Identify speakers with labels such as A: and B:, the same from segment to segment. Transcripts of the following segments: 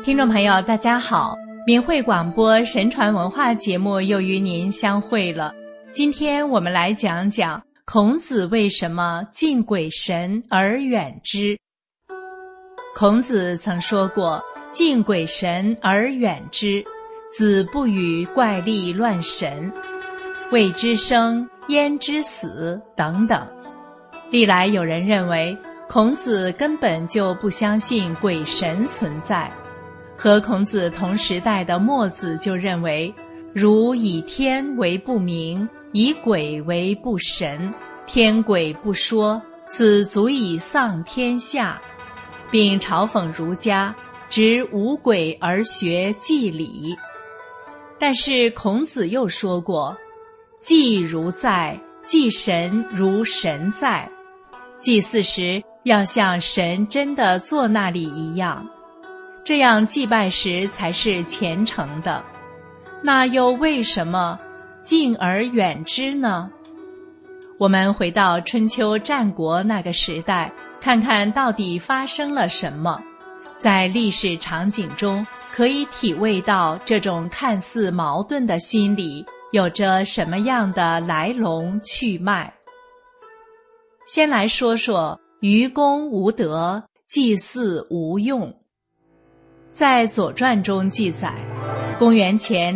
A: 听众朋友大家好，明慧广播神传文化节目又与您相会了。今天我们来讲讲孔子为什么敬鬼神而远之。孔子曾说过，敬鬼神而远之，子不语怪力乱神，未知生焉知死等等。历来有人认为孔子根本就不相信鬼神存在，和孔子同时代的墨子就认为，如以天为不明，以鬼为不神，天鬼不说，此足以丧天下，并嘲讽儒家执无鬼而学祭礼。但是孔子又说过，祭如在，祭神如神在，祭祀时要像神真的坐那里一样，这样祭拜时才是虔诚的。那又为什么敬而远之呢？我们回到春秋战国那个时代，看看到底发生了什么，在历史场景中可以体味到这种看似矛盾的心理有着什么样的来龙去脉。先来说说愚公无德，祭祀无用。在《左传》中记载，公元前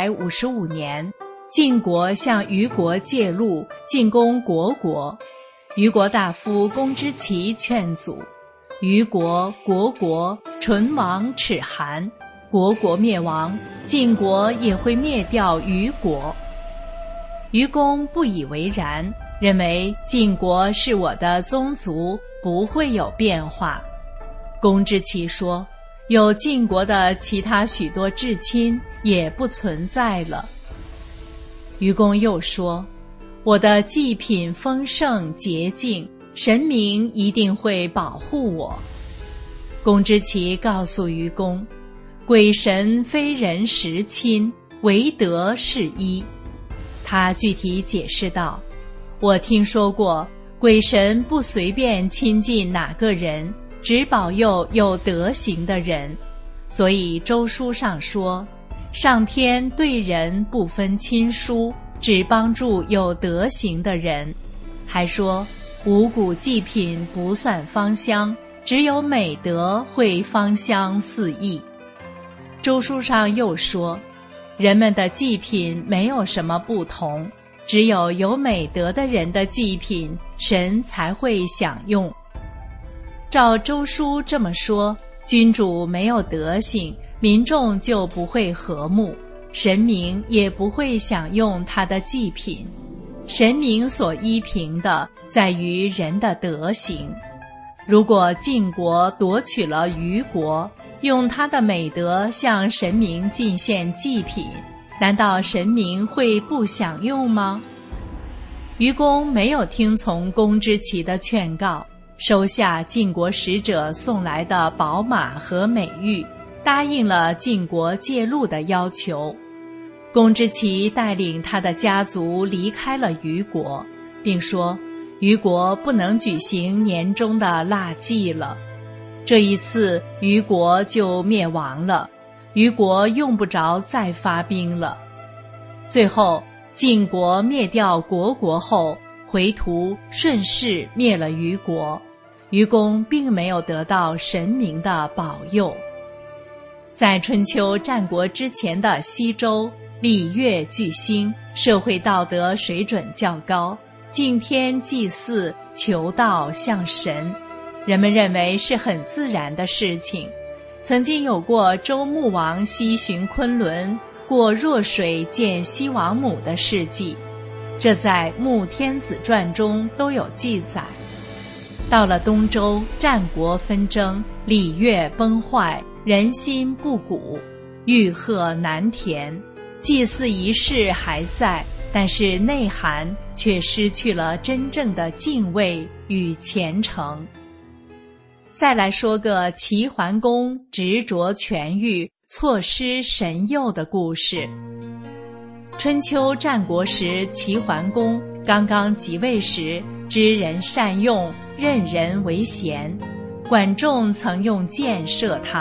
A: 655年，晋国向虞国借路进攻虢国，虞国大夫公之奇劝阻，虞国、虢国唇亡齿寒，虢国灭亡，晋国也会灭掉虞国。虞公不以为然，认为晋国是我的宗族，不会有变化。公之奇说，有晋国的其他许多至亲也不存在了。虞公又说，我的祭品丰盛洁净，神明一定会保护我。公之奇告诉虞公，鬼神非人实亲，唯德是一。他具体解释道，我听说过鬼神不随便亲近哪个人，只保佑有德行的人，所以周书上说，上天对人不分亲疏，只帮助有德行的人。还说五谷祭品不算芳香，只有美德会芳香四溢。周书上又说，人们的祭品没有什么不同，只有有美德的人的祭品，神才会享用。照周书这么说，君主没有德行，民众就不会和睦，神明也不会享用他的祭品。神明所依凭的在于人的德行。如果晋国夺取了虞国，用他的美德向神明进献祭品，难道神明会不享用吗？虞公没有听从公之奇的劝告，收下晋国使者送来的宝马和美玉，答应了晋国借路的要求。公之奇带领他的家族离开了虞国，并说虞国不能举行年终的腊祭了。这一次虞国就灭亡了，虞国用不着再发兵了。最后晋国灭掉虢国后，回途顺势灭了虞国，虞公并没有得到神明的保佑。在春秋战国之前的西周，礼乐俱兴，社会道德水准较高，敬天祭祀，求道向神，人们认为是很自然的事情。曾经有过周穆王西巡昆仑，过弱水见西王母的事迹，这在《穆天子传》中都有记载。到了东周，战国纷争，礼乐崩坏，人心不古，欲壑难填，祭祀仪式还在，但是内涵却失去了真正的敬畏与虔诚。再来说个齐桓公执着权欲，错失神佑的故事。春秋战国时，齐桓公刚刚即位时，知人善用，任人为贤。管仲曾用箭射他，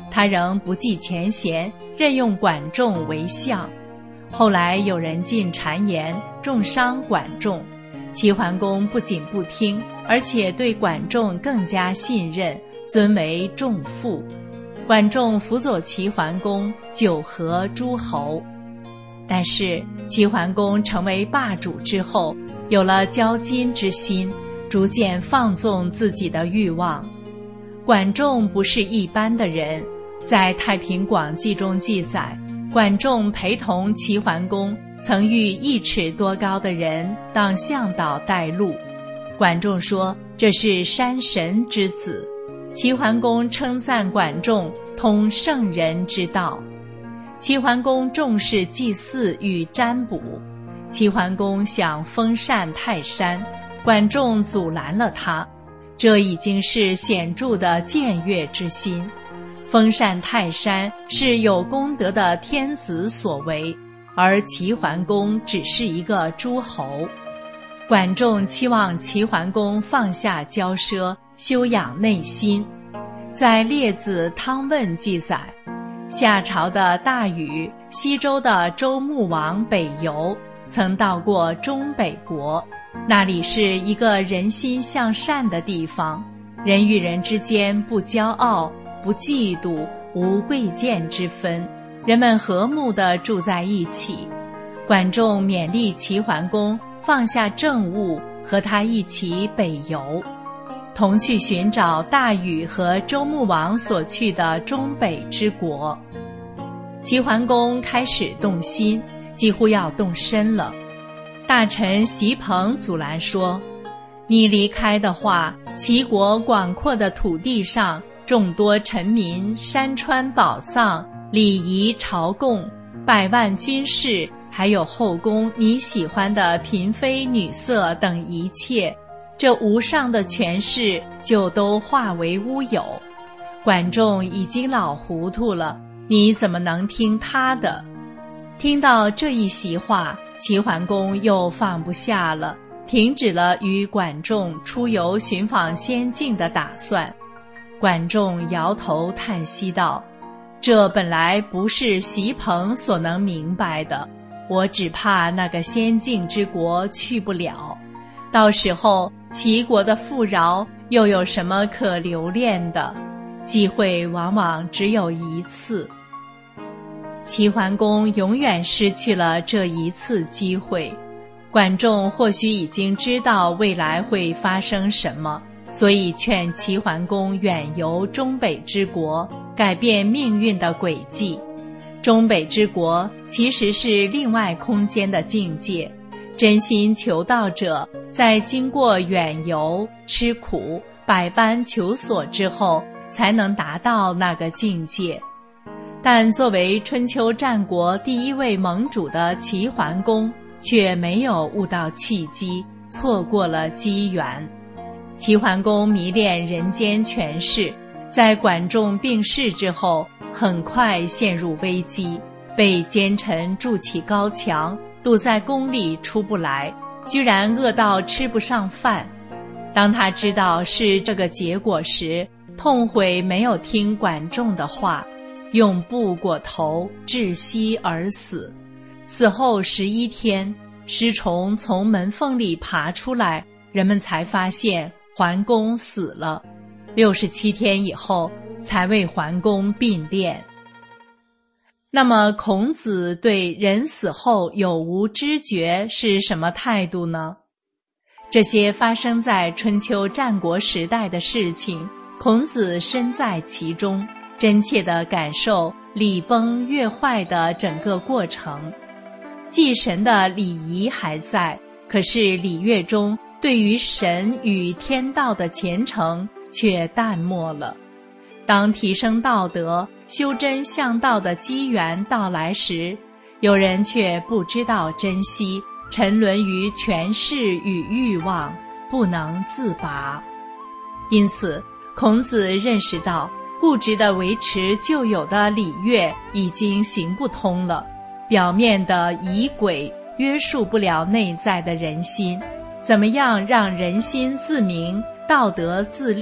A: 他仍不计前嫌，任用管仲为相。后来有人进谗言，重伤管仲。齐桓公不仅不听，而且对管仲更加信任，尊为仲父。管仲辅佐齐桓公，九合诸侯。但是齐桓公成为霸主之后，有了骄矜之心，逐渐放纵自己的欲望。管仲不是一般的人，在《太平广记》中记载，管仲陪同齐桓公曾遇1尺多高的人当向导带路。管仲说这是山神之子。齐桓公称赞管仲通圣人之道。齐桓公重视祭祀与占卜，齐桓公想封禅泰山，管仲阻拦了他，这已经是显著的僭越之心。封禅泰山是有功德的天子所为，而齐桓公只是一个诸侯。管仲期望齐桓公放下骄奢，修养内心。在《列子·汤问》记载，夏朝的大禹、西周的周穆王北游，曾到过中北国，那里是一个人心向善的地方，人与人之间不骄傲，不嫉妒，无贵贱之分，人们和睦地住在一起。管仲勉励齐桓公放下政务，和他一起北游，同去寻找大禹和周穆王所去的中北之国。齐桓公开始动心，几乎要动身了。大臣席鹏阻拦说，你离开的话，齐国广阔的土地上众多臣民，山川宝藏，礼仪朝贡，100万军士，还有后宫你喜欢的嫔妃女色等一切，这无上的权势就都化为乌有。管仲已经老糊涂了，你怎么能听他的？听到这一席话，齐桓公又放不下了，停止了与管仲出游寻访仙境的打算。管仲摇头叹息道，这本来不是席鹏所能明白的，我只怕那个仙境之国去不了，到时候齐国的富饶又有什么可留恋的？机会往往只有一次。齐桓公永远失去了这一次机会。管仲或许已经知道未来会发生什么，所以劝齐桓公远游中北之国，改变命运的轨迹。中北之国其实是另外空间的境界，真心求道者在经过远游、吃苦、百般求索之后，才能达到那个境界。但作为春秋战国第一位盟主的齐桓公，却没有悟到契机，错过了机缘。齐桓公迷恋人间权势，在管仲病逝之后，很快陷入危机，被奸臣筑起高墙，堵在宫里出不来，居然饿到吃不上饭。当他知道是这个结果时，痛悔没有听管仲的话，用布裹头窒息而死。死后11天，尸虫从门缝里爬出来，人们才发现桓公死了。67天以后，才为桓公并殓。那么孔子对人死后有无知觉是什么态度呢？这些发生在春秋战国时代的事情，孔子身在其中，真切地感受礼崩乐坏的整个过程。祭神的礼仪还在，可是礼乐中对于神与天道的虔诚却淡漠了。当提升道德、修真向道的机缘到来时，有人却不知道珍惜，沉沦于权势与欲望，不能自拔。因此，孔子认识到，固执地维持旧有的礼乐已经行不通了，表面的仪轨约束不了内在的人心，怎么样让人心自明、道德自立，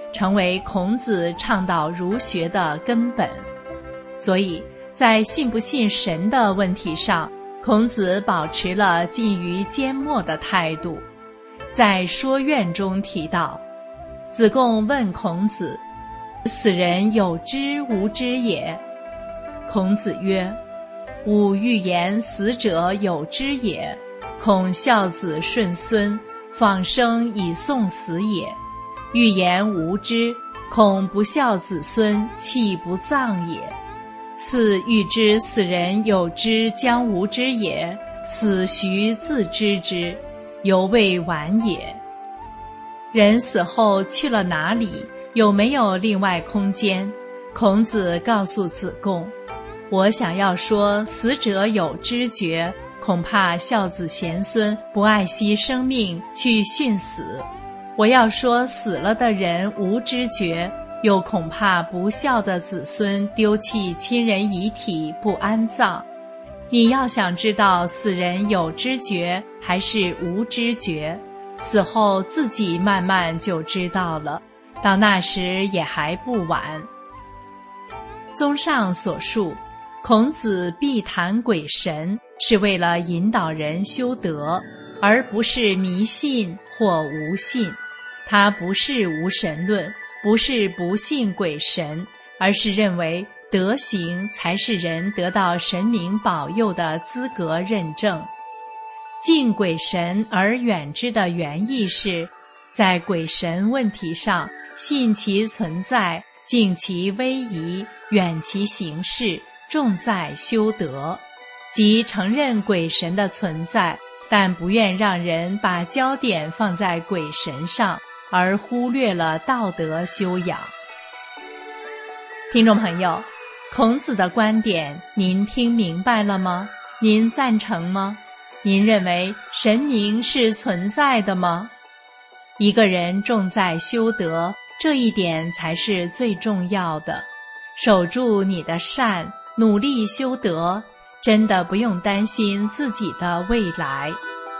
A: 成为孔子倡导儒学的根本。所以在信不信神的问题上，孔子保持了近于缄默的态度。在《说苑》中提到，子贡问孔子：“死人有知无知也？”孔子曰：“吾欲言死者有知也，恐孝子顺孙，访生以送死也；欲言无知，恐不孝子孙，弃不葬也。次欲知死人有知将无知也，死须自知之，犹未晚也。”人死后去了哪里？有没有另外空间？孔子告诉子贡：“我想要说死者有知觉，恐怕孝子贤孙不爱惜生命去殉死；我要说死了的人无知觉，又恐怕不孝的子孙丢弃亲人遗体不安葬。你要想知道死人有知觉还是无知觉，死后自己慢慢就知道了，到那时也还不晚。”综上所述，孔子必谈鬼神，是为了引导人修德，而不是迷信或无信。他不是无神论，不是不信鬼神，而是认为德行才是人得到神明保佑的资格认证。敬鬼神而远之的原意是，在鬼神问题上信其存在，敬其威仪，远其形式，重在修德，即承认鬼神的存在，但不愿让人把焦点放在鬼神上，而忽略了道德修养。听众朋友，孔子的观点您听明白了吗？您赞成吗？您认为神明是存在的吗？一个人重在修德，这一点才是最重要的。守住你的善，努力修德，真的不用担心自己的未来。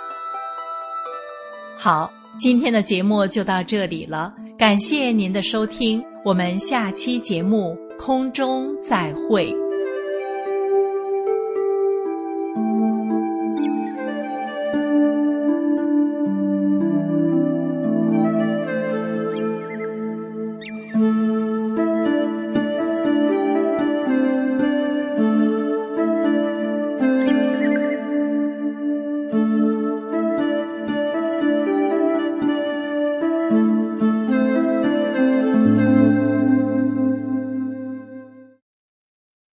A: 好，今天的节目就到这里了，感谢您的收听，我们下期节目空中再会。